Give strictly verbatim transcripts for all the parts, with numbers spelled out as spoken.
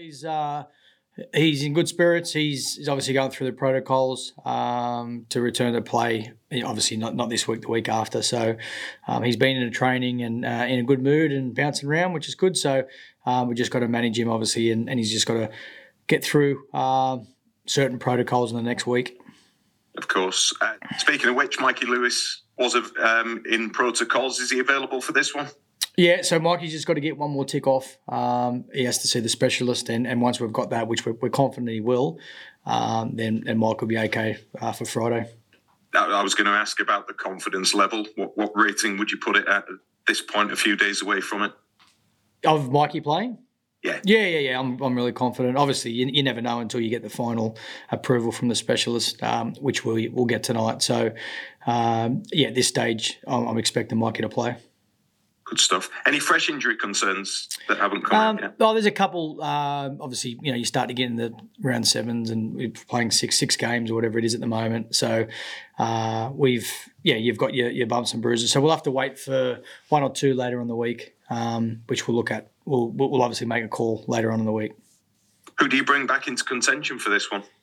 He's uh, he's in good spirits. He's, he's obviously going through the protocols um, to return to play. Obviously, not not this week, the week after. So um, he's been in a training and uh, in a good mood and bouncing around, which is good. So um, we just got to manage him, obviously, and, and he's just got to get through uh, certain protocols in the next week. Of course. Uh, speaking of which, Mikey Lewis was um, in protocols. Is he available for this one? Yeah, so Mikey's just got to get one more tick off. Um, he has to see the specialist, and, and once we've got that, which we're, we're confident he will, um, then, then Mike will be okay uh, for Friday. I was going to ask about the confidence level. What, what rating would you put it at at this point, a few days away from it? Of Mikey playing? Yeah. Yeah, yeah, yeah. I'm, I'm really confident. Obviously, you, you never know until you get the final approval from the specialist, um, which we, we'll get tonight. So, um, yeah, at this stage, I'm, I'm expecting Mikey to play. Good stuff. Any fresh injury concerns that haven't come um, out yet? Oh, there's a couple. Uh, obviously, you know, you start to get in the round sevens, and we're playing six six games or whatever it is at the moment. So uh, we've, yeah, you've got your, your bumps and bruises. So we'll have to wait for one or two later on the week, um, which we'll look at. We'll we'll obviously make a call later on in the week. Who do you bring back into contention for this one?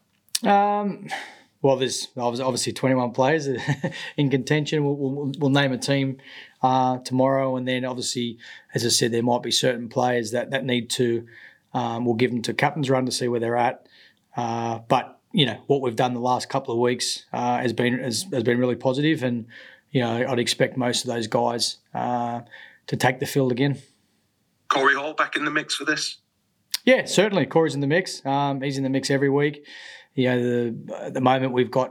Um. Well, there's obviously twenty-one players in contention. We'll, we'll, we'll name a team uh, tomorrow, and then obviously, as I said, there might be certain players that, that need to. Um, we'll give them to captain's run to see where they're at. Uh, but you know what we've done the last couple of weeks uh, has been has, has been really positive, and you know I'd expect most of those guys uh, to take the field again. Corey Hall back in the mix for this? Yeah, certainly. Corey's in the mix. Um, he's in the mix every week. You know, the, at the moment we've got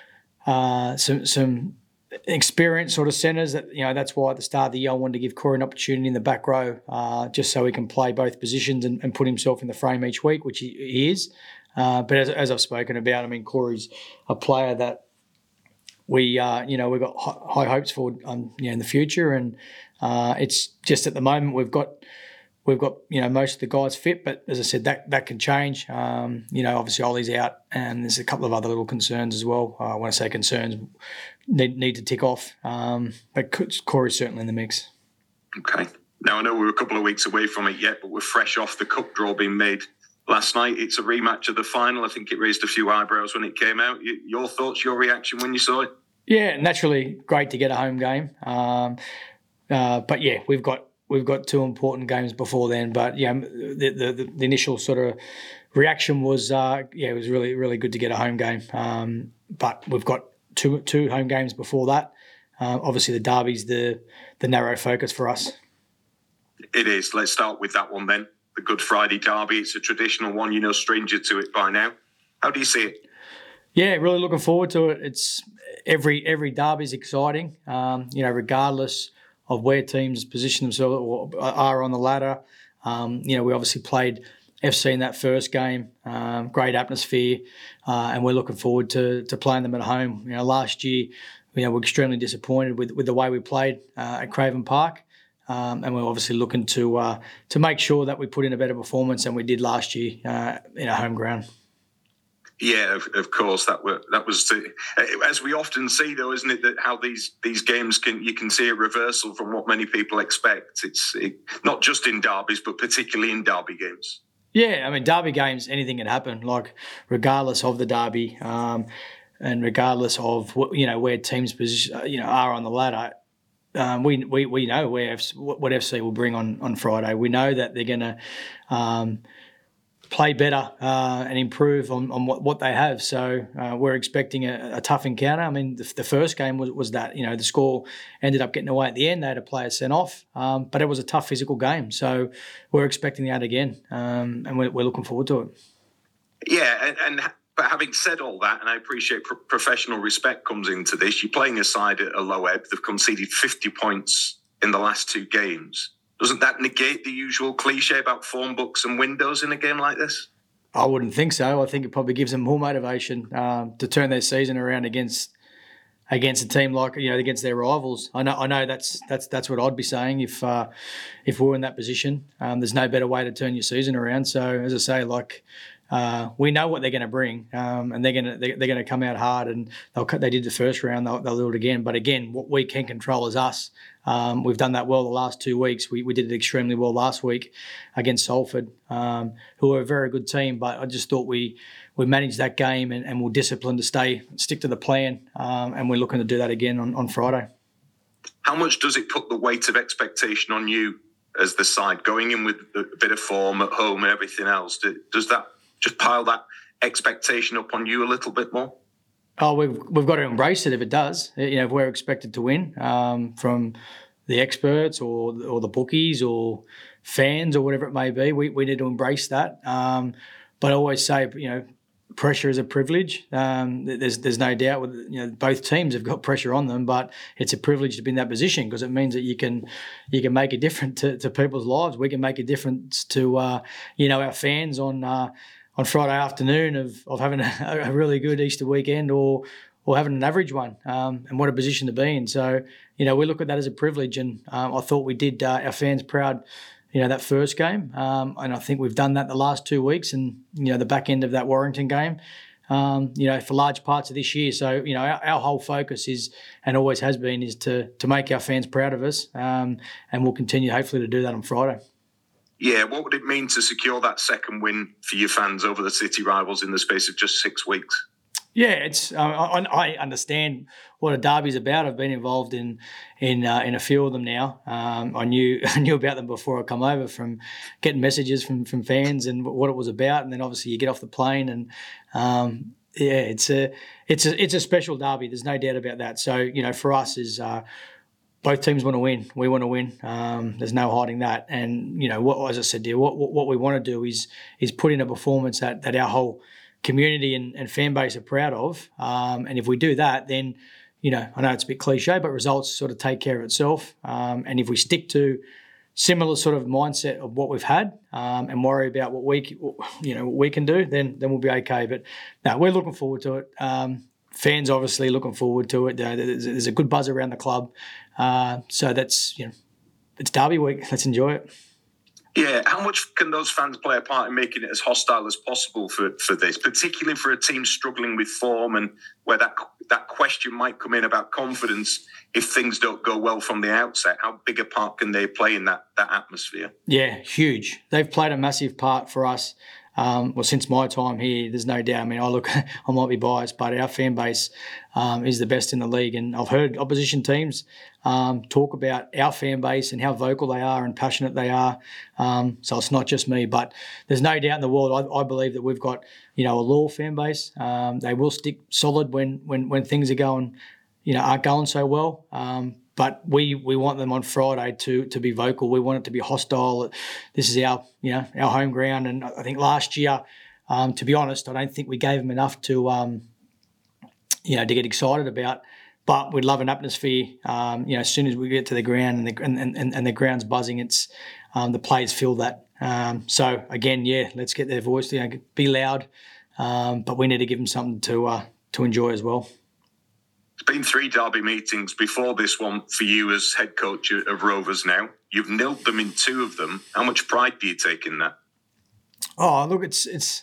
uh, some some experienced sort of centres that, you know, that's why at the start of the year I wanted to give Corey an opportunity in the back row uh, just so he can play both positions and, and put himself in the frame each week, which he, he is. Uh, but as, as I've spoken about, I mean, Corey's a player that we, uh, you know, we've got high hopes for um, you know, in the future, and uh, it's just at the moment we've got We've got, you know, most of the guys fit, but as I said, that that can change. Um, you know, obviously Ollie's out, and there's a couple of other little concerns as well. Uh, when I say concerns, need need to tick off. Um, but Corey's certainly in the mix. Okay. Now, I know we're a couple of weeks away from it yet, but we're fresh off the cup draw being made last night. It's a rematch of the final. I think it raised a few eyebrows when it came out. Your thoughts, your reaction when you saw it? Yeah, naturally great to get a home game. Um, uh, but, yeah, we've got We've got two important games before then, but yeah, the the, the initial sort of reaction was uh, yeah, it was really really good to get a home game. Um, but we've got two two home games before that. Uh, obviously, the derby's the the narrow focus for us. It is. Let's start with that one then. The Good Friday Derby. It's a traditional one. You're no stranger to it by now. How do you see it? Yeah, really looking forward to it. It's every every derby's exciting. Um, you know, regardless of where teams position themselves or are on the ladder. Um, you know, we obviously played F C in that first game, um, great atmosphere, uh, and we're looking forward to to playing them at home. You know, last year, you know, we're extremely disappointed with, with the way we played uh, at Craven Park, um, and we're obviously looking to uh, to make sure that we put in a better performance than we did last year uh, in our home ground. Yeah, of, of course. That were that was to, as we often see, though, isn't it? That how these these games can you can see a reversal from what many people expect. It's it, not just in derbies, but particularly in derby games. Yeah, I mean, derby games, anything can happen. Like regardless of the derby, um, and regardless of what, you know where teams position, you know, are on the ladder. Um, we we we know where F C, what F C will bring on on Friday. We know that they're going to. Um, play better uh, and improve on, on what, what they have. So uh, we're expecting a, a tough encounter. I mean, the, the first game was, was that, you know, the score ended up getting away at the end. They had a player sent off, um, but it was a tough physical game. So we're expecting that again, um, and we're, we're looking forward to it. Yeah, and, and but having said all that, and I appreciate pro- professional respect comes into this, you're playing a side at a low ebb. They've conceded fifty points in the last two games. Doesn't that negate the usual cliche about form books and windows in a game like this? I wouldn't think so. I think it probably gives them more motivation um, to turn their season around against against a team like, you know, against their rivals. I know I know that's that's that's what I'd be saying if uh, if we we're in that position. Um, there's no better way to turn your season around. So as I say, like uh, we know what they're going to bring, um, and they're going to they're, they're going to come out hard. And they'll they did the first round, they'll, they'll do it again. But again, what we can control is us. Um, we've done that well the last two weeks. We we did it extremely well last week against Salford, um, who are a very good team. But I just thought we we managed that game and, and we're disciplined to stay stick to the plan, um, and we're looking to do that again on, on Friday. How much does it put the weight of expectation on you as the side going in with a bit of form at home and everything else? Does that just pile that expectation up on you a little bit more? Oh, we've we've got to embrace it if it does. You know, if we're expected to win um, from the experts or or the bookies or fans or whatever it may be, we, we need to embrace that. Um, but I always say, you know, pressure is a privilege. Um, there's there's no doubt with you know both teams have got pressure on them, but it's a privilege to be in that position because it means that you can you can make a difference to, to people's lives. We can make a difference to uh, you know our fans on uh, on Friday afternoon of of having a, a really good Easter weekend or or having an average one. Um, and what a position to be in. So you know we look at that as a privilege, and um, I thought we did uh, our fans proud. You know, that first game. Um, and I think we've done that the last two weeks and, you know, the back end of that Warrington game, um, you know, for large parts of this year. So, you know, our, our whole focus is, and always has been, is to to make our fans proud of us. Um, and we'll continue, hopefully, to do that on Friday. Yeah, what would it mean to secure that second win for your fans over the City rivals in the space of just six weeks? Yeah, it's. Uh, I, I understand what a derby's about. I've been involved in in uh, in a few of them now. Um, I knew I knew about them before I come over from getting messages from from fans and what it was about, and then obviously you get off the plane and um, yeah, it's a it's a it's a special derby. There's no doubt about that. So you know, for us is. Uh, Both teams want to win. We want to win. Um, there's no hiding that. And you know, what, as I said, dear, what, what what we want to do is is put in a performance that that our whole community and, and fan base are proud of. Um, and if we do that, then you know, I know it's a bit cliche, but results sort of take care of itself. Um, and if we stick to similar sort of mindset of what we've had um, and worry about what we you know what we can do, then then we'll be okay. But no, we're looking forward to it. Um, Fans obviously looking forward to it. There's a good buzz around the club, uh, so that's you know, it's Derby week. Let's enjoy it. Yeah, how much can those fans play a part in making it as hostile as possible for, for this, particularly for a team struggling with form and where that that question might come in about confidence if things don't go well from the outset? How big a part can they play in that that atmosphere? Yeah, huge. They've played a massive part for us. Um, well, since my time here, there's no doubt. I mean, I look, I might be biased, but our fan base um, is the best in the league. And I've heard opposition teams um, talk about our fan base and how vocal they are and passionate they are. Um, so it's not just me, but there's no doubt in the world. I, I believe that we've got, you know, a loyal fan base. Um, they will stick solid when when when things are going, you know, aren't going so well. Um, But we, we want them on Friday to to be vocal. We want it to be hostile. This is our you know our home ground, and I think last year, um, to be honest, I don't think we gave them enough to um, you know to get excited about. But we'd love an atmosphere. Um, you know, as soon as we get to the ground and the and, and, and the ground's buzzing, it's um, the players feel that. Um, so again, yeah, let's get their voice. You know, be loud, um, but we need to give them something to uh, to enjoy as well. It's been three derby meetings before this one for you as head coach of Rovers now. You've nilled them in two of them. How much pride do you take in that? Oh, look, it's it's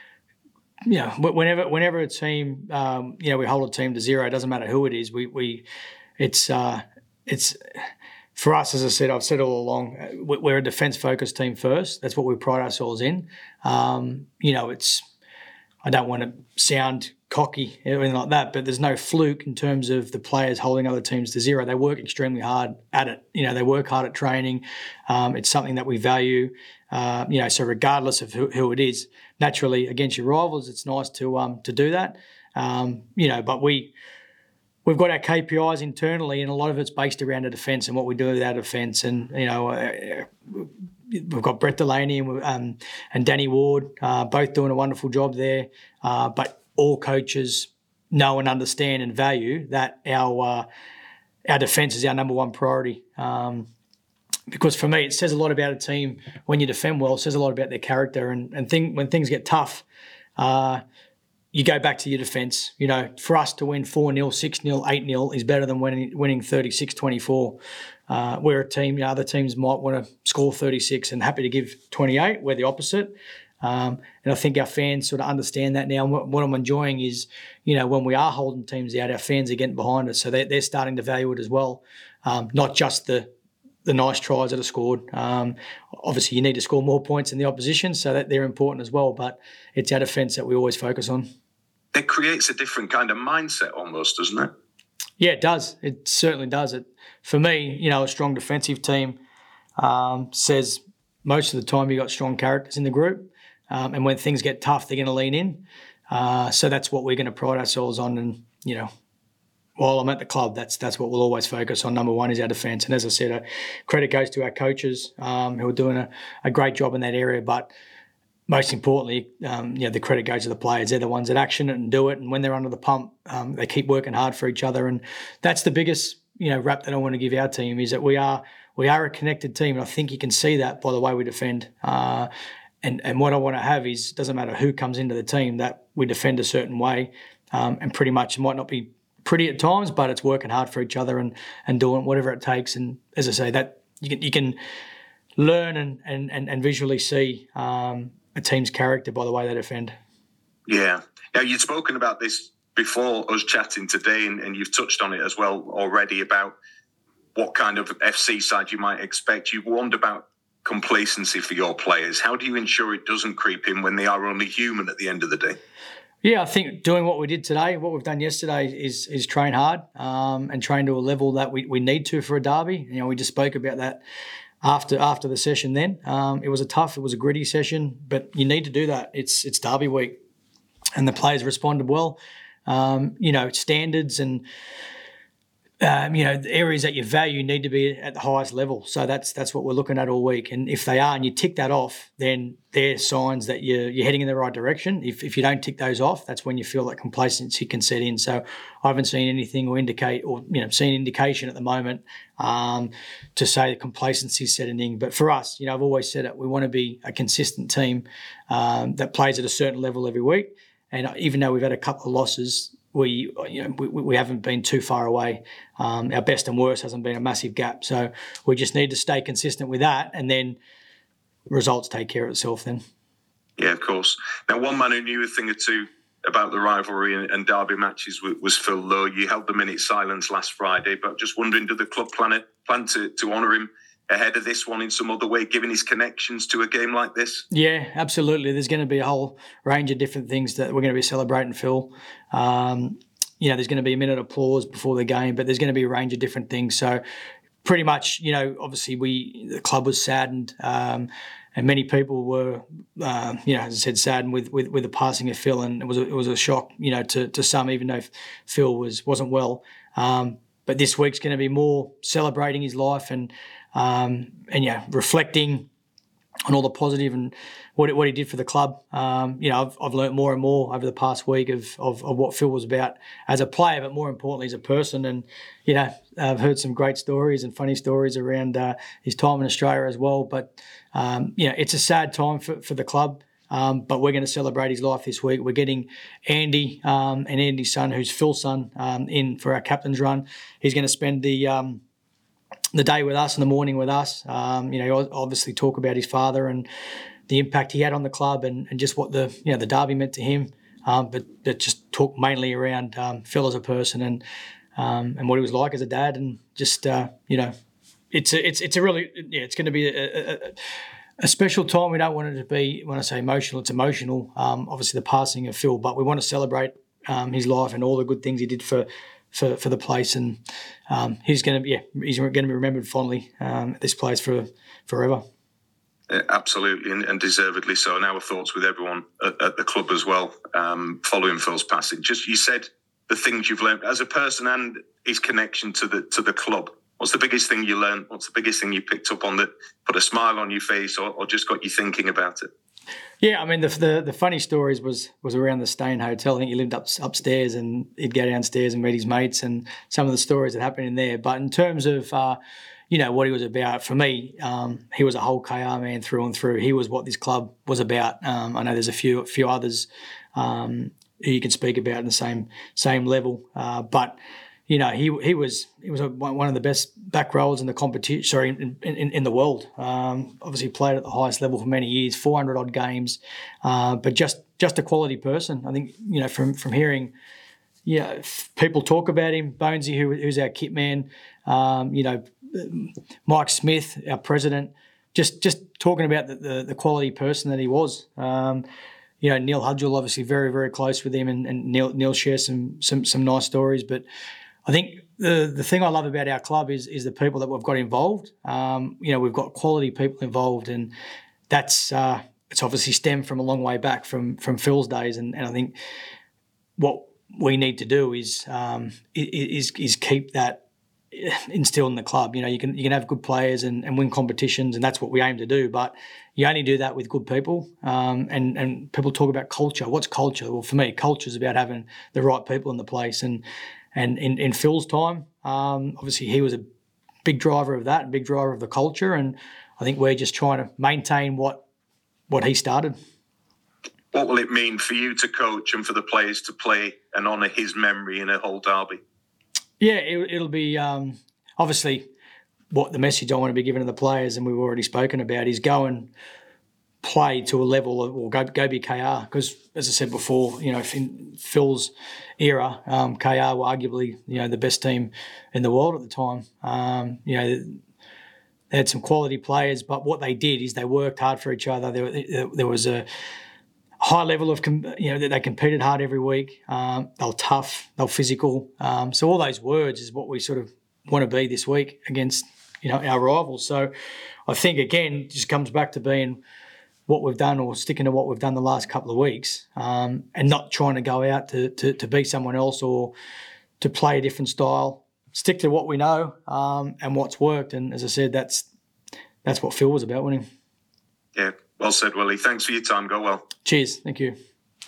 you know whenever whenever a team um, you know we hold a team to zero, it doesn't matter who it is. We we it's uh, it's for us, as I said, I've said all along, we're a defence focused team first. That's what we pride ourselves in. Um, you know, it's I don't want to sound cocky, anything like that, but there's no fluke in terms of the players holding other teams to zero. They work extremely hard at it. You know, they work hard at training. Um, it's something that we value. Uh, you know, so regardless of who, who it is, naturally against your rivals, it's nice to um to do that. Um, you know, but we we've got our K P Is internally, and a lot of it's based around the defence and what we do with our defence. And you know, uh, we've got Brett Delaney and um, and Danny Ward, uh, both doing a wonderful job there. Uh, but all coaches know and understand and value that our uh, our defence is our number one priority. Um, because for me, it says a lot about a team when you defend well. It says a lot about their character. And and thing, when things get tough, uh, you go back to your defence. You know, for us to win four nil, six nil, eight nil is better than winning winning thirty-six twenty-four. Uh, we're a team, you know, other teams might want to score thirty-six and happy to give twenty-eight. We're the opposite. Um, and I think our fans sort of understand that now. And what, what I'm enjoying is, you know, when we are holding teams out, our fans are getting behind us. So they're, they're starting to value it as well, um, not just the the nice tries that are scored. Um, obviously, you need to score more points than the opposition, so that they're important as well. But it's our defence that we always focus on. It creates a different kind of mindset almost, doesn't it? Yeah, it does. It certainly does. It for me, you know, a strong defensive team um, says most of the time you got strong characters in the group, um, and when things get tough, they're going to lean in. Uh, so that's what we're going to pride ourselves on, and you know. While I'm at the club, that's that's what we'll always focus on. Number one is our defence. And as I said, uh, credit goes to our coaches um, who are doing a, a great job in that area. But most importantly, um, you know, the credit goes to the players. They're the ones that action it and do it. And when they're under the pump, um, they keep working hard for each other. And that's the biggest, you know, rap that I want to give our team is that we are we are a connected team. And I think you can see that by the way we defend. Uh, and, and what I want to have is, doesn't matter who comes into the team, that we defend a certain way. Um, and pretty much it might not be pretty at times, but it's working hard for each other and, and doing whatever it takes. And as I say, that you can you can learn and and, and visually see um, a team's character by the way they defend. Yeah. Now, you'd spoken about this before us chatting today, and, and you've touched on it as well already about what kind of F C side you might expect. You've warned about complacency for your players. How do you ensure it doesn't creep in when they are only human at the end of the day? Yeah, I think doing what we did today, what we've done yesterday is is train hard um, and train to a level that we, we need to for a derby. You know, we just spoke about that after after the session then. Um, it was a tough, it was a gritty session, but you need to do that. It's it's derby week and the players responded well. Um, you know, standards and Um, you know, the areas that you value need to be at the highest level. So that's that's what we're looking at all week. And if they are, and you tick that off, then they're signs that you're, you're heading in the right direction. If if you don't tick those off, that's when you feel that complacency can set in. So I haven't seen anything or indicate or, you know, seen indication at the moment um, to say that complacency is setting in. But for us, you know, I've always said it, we want to be a consistent team um, that plays at a certain level every week. And even though we've had a couple of losses, we you know we, we haven't been too far away. Um, our best and worst hasn't been a massive gap. So we just need to stay consistent with that, and then results take care of itself then. Yeah, of course. Now, one man who knew a thing or two about the rivalry and, and derby matches was, was Phil Lowe. You held the minute silence last Friday, but just wondering, do the club plan, it, plan to, to honour him ahead of this one in some other way, given his connections to a game like this? Yeah, absolutely. There's going to be a whole range of different things that we're going to be celebrating, Phil. Um, you know, there's going to be a minute of applause before the game, but there's going to be a range of different things. So pretty much, you know, obviously we the club was saddened um, and many people were, um, you know, as I said, saddened with, with, with the passing of Phil, and it was a, it was a shock, you know, to, to some, even though Phil was, wasn't well. Um, but this week's going to be more celebrating his life and, Um, and yeah, reflecting on all the positive and what what he did for the club. Um, you know, I've I've learnt more and more over the past week of, of of what Phil was about as a player, but more importantly as a person. And you know, I've heard some great stories and funny stories around uh, his time in Australia as well. But um, you know, it's a sad time for for the club. Um, but we're going to celebrate his life this week. We're getting Andy um, and Andy's son, who's Phil's son, um, in for our captain's run. He's going to spend the um, the day with us in the morning with us. Um, you know, obviously talk about his father and the impact he had on the club and, and just what the, you know, the derby meant to him. Um, but, but just talk mainly around um, Phil as a person and um, and what he was like as a dad, and just uh, you know, it's a, it's it's a really yeah, it's going to be a, a, a special time. We don't want it to be, when I say emotional, it's emotional. Um, obviously the passing of Phil, but we want to celebrate um, his life and all the good things he did for. For, for the place, and um, he's going to be yeah, he's going to be remembered fondly um, at this place for forever. Yeah, absolutely, and, and deservedly so. And our thoughts with everyone at, at the club as well, um, following Phil's passing. Just you said the things you've learned as a person and his connection to the to the club. What's the biggest thing you learned? What's the biggest thing you picked up on that put a smile on your face, or, or just got you thinking about it? Yeah, I mean, the, the the funny stories was was around the Stain Hotel. I think he lived up upstairs, and he'd go downstairs and meet his mates, and some of the stories that happened in there. But in terms of, uh, you know, what he was about, for me, um, he was a whole K R man through and through. He was what this club was about. Um, I know there's a few few others um, who you can speak about in the same same level, uh, but you know, he he was he was a, one of the best back rowers in the competition. Sorry, in, in, in the world. Um, obviously, played at the highest level for many years, four hundred odd games, uh, but just just a quality person. I think you know from from hearing, yeah, people talk about him. Bonesy, who, who's our kit man, um, you know, Mike Smith, our president, just just talking about the the, the quality person that he was. Um, You know, Neil Hudgell, obviously very, very close with him, and, and Neil, Neil shares some, some some nice stories. But I think the the thing I love about our club is is the people that we've got involved. Um, you know, we've got quality people involved, and that's uh, it's obviously stemmed from a long way back from from Phil's days. And, and I think what we need to do is um, is is keep that instilled in the club. You know, you can you can have good players and, and win competitions, and that's what we aim to do. But you only do that with good people. Um, and and people talk about culture. What's culture? Well, for me, culture is about having the right people in the place. And and in, in Phil's time, um, obviously he was a big driver of that, a big driver of the culture. And I think we're just trying to maintain what what he started. What will it mean for you to coach and for the players to play and honour his memory in a whole derby? Yeah, it, it'll be um, obviously what the message I want to be giving to the players, and we've already spoken about, is go and play to a level of, or go, go be K R. Because, as I said before, you know, in Phil's era, um, K R were arguably, you know, the best team in the world at the time. Um, you know, they had some quality players, but what they did is they worked hard for each other. There, there was a high level of, you know, they competed hard every week. Um, they were tough, they were physical. Um, so all those words is what we sort of want to be this week against, you know, our rivals. So I think, again, it just comes back to being what we've done, or sticking to what we've done the last couple of weeks, um, and not trying to go out to, to, to be someone else or to play a different style. Stick to what we know um, and what's worked. And as I said, that's that's what Phil was about winning. Yeah. Well said, Willie. Thanks for your time. Go well. Cheers. Thank you.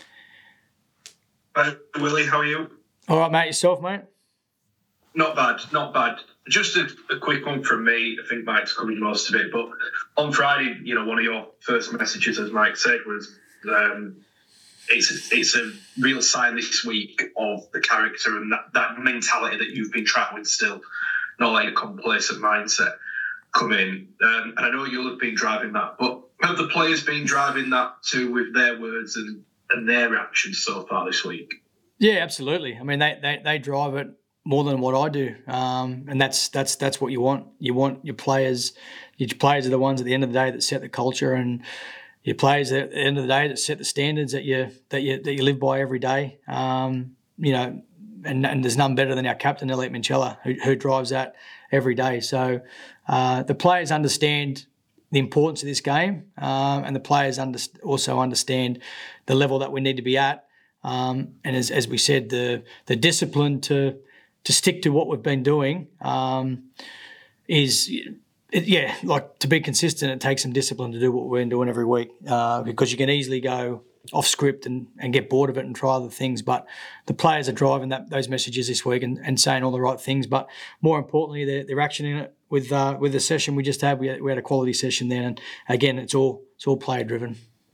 Hi, Willie. How are you? All right, mate. Yourself, mate? Not bad. Not bad. Just a, a quick one from me. I think Mike's covered most of it. But on Friday, you know, one of your first messages, as Mike said, was um, it's, it's a real sign this week of the character and that, that mentality that you've been trapped with still, not like a complacent mindset come in. Um, and I know you'll have been driving that, but have the players been driving that too with their words and, and their actions so far this week? Yeah, absolutely. I mean, they they, they drive it more than what I do, um, and that's that's that's what you want. You want your players. Your players are the ones at the end of the day that set the culture, and your players at the end of the day that set the standards that you that you that you live by every day. Um, you know, and, and there's none better than our captain Elliot Minchella, who, who drives that every day. So uh, the players understand the importance of this game, um, and the players under, also understand the level that we need to be at. Um, and as, as we said, the the discipline to to stick to what we've been doing um, is, it, yeah, like to be consistent. It takes some discipline to do what we're doing every week, uh, because you can easily go off script and, and get bored of it and try other things. But the players are driving that those messages this week and, and saying all the right things. But more importantly, they're, they're actioning it with uh, with the session we just had. We had, we had a quality session there, and again, it's all it's all player driven.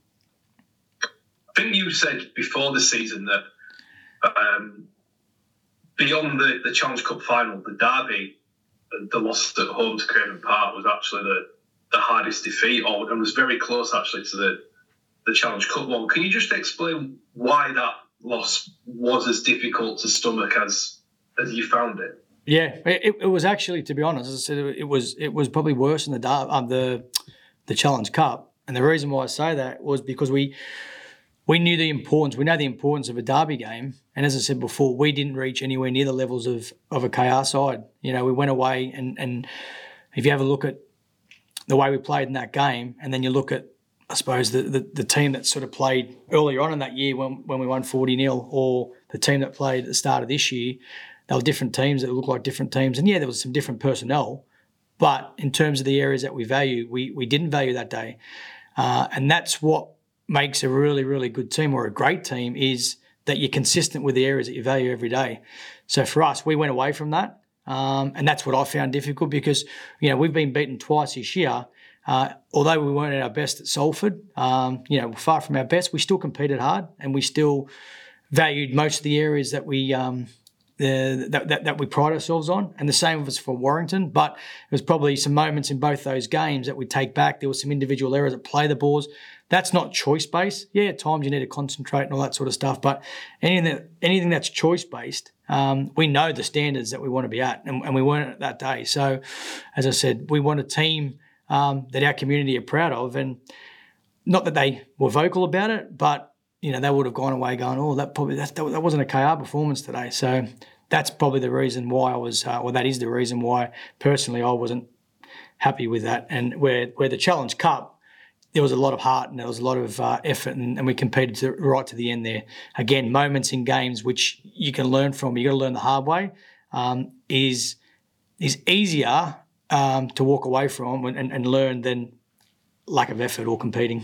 I think you said before the season that um, beyond the, the Challenge Cup final, the derby, the loss at home to Craven Park was actually the, the hardest defeat, or and was very close actually to the, the Challenge Cup one. Can you just explain why that loss was as difficult to stomach as as you found it? Yeah, it, it was actually, to be honest, as I said, it was it was probably worse than the um, the the Challenge Cup, and the reason why I say that was because we. We knew the importance, we know the importance of a derby game. And as I said before, we didn't reach anywhere near the levels of, of a K R side. You know, we went away and, and if you have a look at the way we played in that game, and then you look at, I suppose, the, the, the team that sort of played earlier on in that year when, when we won forty nil, or the team that played at the start of this year, they were different teams that looked like different teams. And yeah, there was some different personnel, but in terms of the areas that we value, we, we didn't value that day. Uh, and that's what makes a really, really good team, or a great team, is that you're consistent with the areas that you value every day. So for us, we went away from that. Um, and that's what I found difficult because, you know, we've been beaten twice this year. Uh, although we weren't at our best at Salford, um, you know, far from our best, we still competed hard and we still valued most of the areas that we um, the, that, that that we pride ourselves on, and the same was for Warrington. But there was probably some moments in both those games that we take back. There were some individual errors at play the balls. That's not choice based. Yeah, at times you need to concentrate and all that sort of stuff. But anything that anything that's choice based, um, we know the standards that we want to be at, and, and we weren't at that day. So, as I said, we want a team um, that our community are proud of, and not that they were vocal about it, but you know they would have gone away going, "Oh, that probably that, that wasn't a K R performance today." So that's probably the reason why I was, uh, well, that is the reason why personally I wasn't happy with that. And where where the Challenge Cup, there was a lot of heart and there was a lot of uh, effort, and, and we competed to, right to the end there. Again, moments in games which you can learn from, you got to learn the hard way, um, is is easier um, to walk away from and, and learn than lack of effort or competing.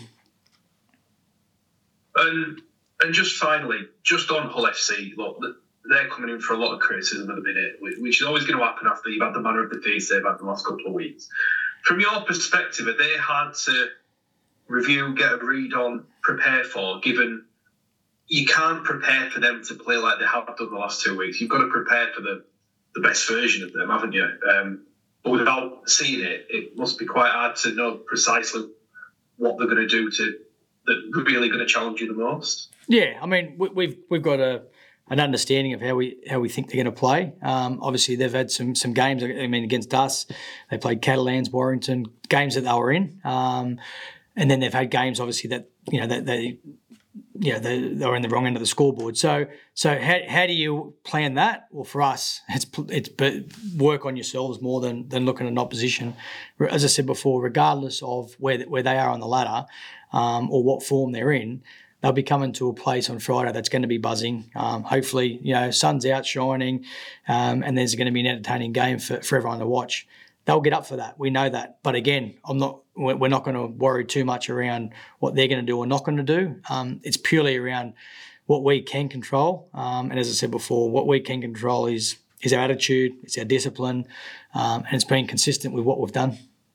And and just finally, just on Hull F C, look, they're coming in for a lot of criticism at the minute, which is always going to happen after you've had the manner of the feast they've had the last couple of weeks. From your perspective, are they hard to review, get a read on, prepare for, given you can't prepare for them to play like they have done the last two weeks? You've got to prepare for the, the best version of them, haven't you? Um, but without seeing it, it must be quite hard to know precisely what they're going to do to that really going to challenge you the most. Yeah, I mean, we, we've we've got a an understanding of how we how we think they're going to play. Um, obviously, they've had some some games. I mean, against us, they played Catalans, Warrington, games that they were in, um, and then they've had games, obviously, that you know that they, you know, they, they were in the wrong end of the scoreboard. So, so how how do you plan that? Well, for us, it's it's but work on yourselves more than than looking at an opposition. As I said before, regardless of where where they are on the ladder, um, or what form they're in, they'll be coming to a place on Friday that's going to be buzzing. Um, hopefully, you know, sun's out shining, um, and there's going to be an entertaining game for, for everyone to watch. They'll get up for that. We know that. But again, I'm not. We're not going to worry too much around what they're going to do or not going to do. Um, it's purely around what we can control. Um, and as I said before, what we can control is is our attitude, it's our discipline, um, and it's being consistent with what we've done.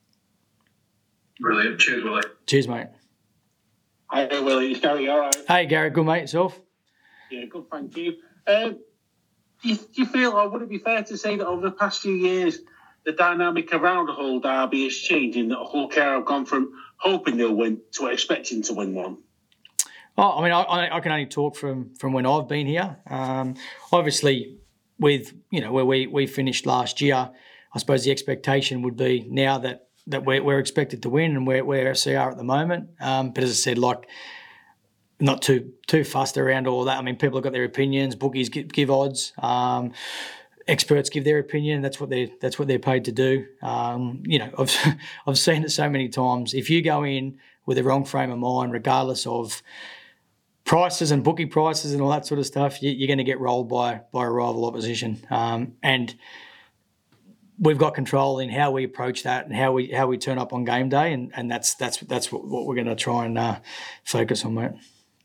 Brilliant. Cheers, Willie. Cheers, mate. Hi, Willie. It's Gary. All right. Hey, Gary. Good, mate. Yourself? Yeah, good. Thank you. Um, do you, do you feel, or would it be fair to say that over the past few years, the dynamic around the Hull derby is changing, that Hull Care have gone from hoping they'll win to expecting to win one? Oh, I mean, I, I can only talk from from when I've been here. Um, obviously, with you know where we, we finished last year, I suppose the expectation would be now that that we're, we're expected to win and where where F C are at the moment. Um, but as I said, like, not too too fussed around all that. I mean, people have got their opinions. Bookies give, give odds. Um, experts give their opinion. That's what they that's what they're paid to do. Um, you know, I've I've seen it so many times. If you go in with the wrong frame of mind, regardless of prices and bookie prices and all that sort of stuff, you, you're going to get rolled by by a rival opposition. Um, and we've got control in how we approach that and how we how we turn up on game day, and, and that's that's that's what, what we're going to try and uh, focus on, mate.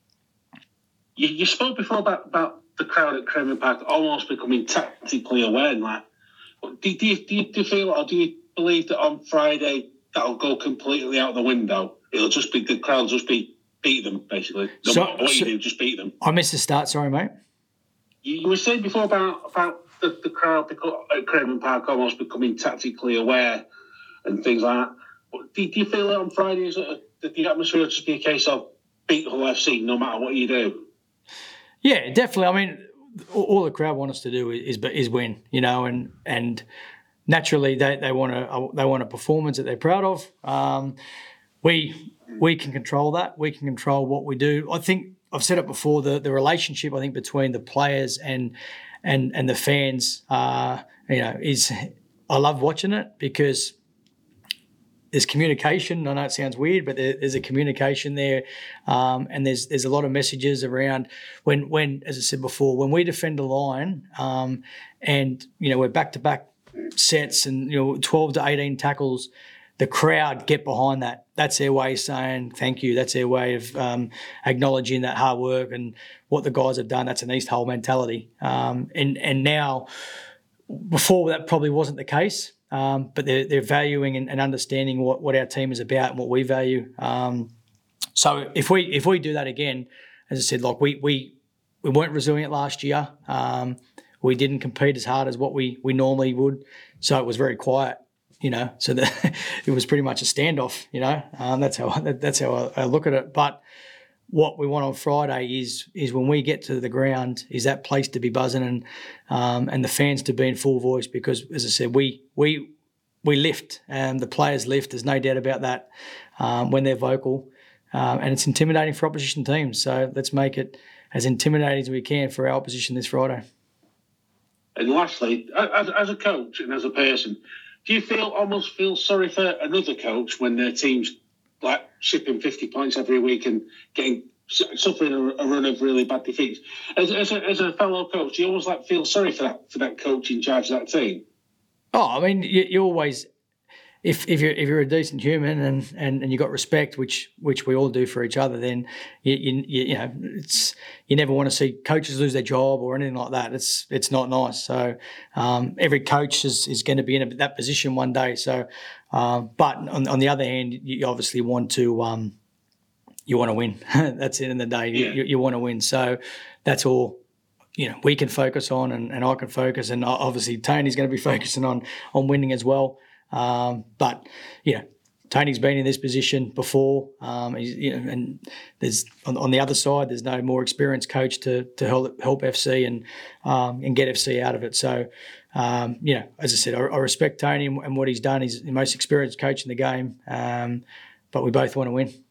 You, you spoke before about, about the crowd at Craven Park almost becoming tactically aware, and that. Do, do, you, do, you, do you feel, or do you believe that on Friday that'll go completely out the window? It'll just be the crowd just be beat them basically. No So- matter what so- you do, just beat them. I missed the start. Sorry, mate. You, you were saying before about about the, the crowd beco- at Craven Park almost becoming tactically aware and things like that. But do, do you feel that on Friday is that the atmosphere will just be a case of beat Hull F C no matter what you do? Yeah, definitely. I mean, all, all the crowd want us to do is is win, you know, and and naturally they, they want a they want a performance that they're proud of. Um, we we can control that. We can control what we do. I think I've said it before. The the relationship I think between the players and and and the fans, uh, you know, is I love watching it because there's communication. I know it sounds weird, but there, there's a communication there, um, and there's there's a lot of messages around when when as I said before, when we defend a line, um, and you know we're back to back sets and you know twelve to eighteen tackles, the crowd get behind that. That's their way of saying thank you. That's their way of um, acknowledging that hard work and what the guys have done. That's an East Hull mentality, um, and and now before that probably wasn't the case. Um, but they're, they're valuing and, and understanding what, what our team is about and what we value. Um, so if we if we do that again, as I said, like we we we weren't resilient last year. Um, we didn't compete as hard as what we we normally would, so it was very quiet. You know, so that it was pretty much a standoff. You know, um, that's how that's how I, I look at it. But what we want on Friday is is when we get to the ground, is that place to be buzzing and um, and the fans to be in full voice, because, as I said, we we we lift and the players lift. There's no doubt about that um, when they're vocal, um, and it's intimidating for opposition teams. So let's make it as intimidating as we can for our opposition this Friday. And lastly, as, as a coach and as a person, do you feel almost feel sorry for another coach when their team's like shipping fifty points every week and getting suffering a, a run of really bad defeats? As, as, a, as a fellow coach, do you always like feel sorry for that for that coach in charge of that team? Oh, I mean, you, you always, if if you're if you're a decent human and, and, and you got respect, which which we all do for each other, then you you, you know it's you never want to see coaches lose their job or anything like that. It's it's not nice. So um, every coach is, is going to be in a, that position one day. So, um, but on, on the other hand, you obviously want to um, you want to win. That's the end of the day. Yeah. You, you want to win. So that's all. You know, we can focus on, and, and I can focus, and obviously Tony's going to be focusing on on winning as well. Um, but you know, Tony's been in this position before, um, he's, you know, and there's on, on the other side, there's no more experienced coach to to help help F C and um, and get F C out of it. So, um, you know, as I said, I, I respect Tony and, and what he's done. He's the most experienced coach in the game, um, but we both want to win.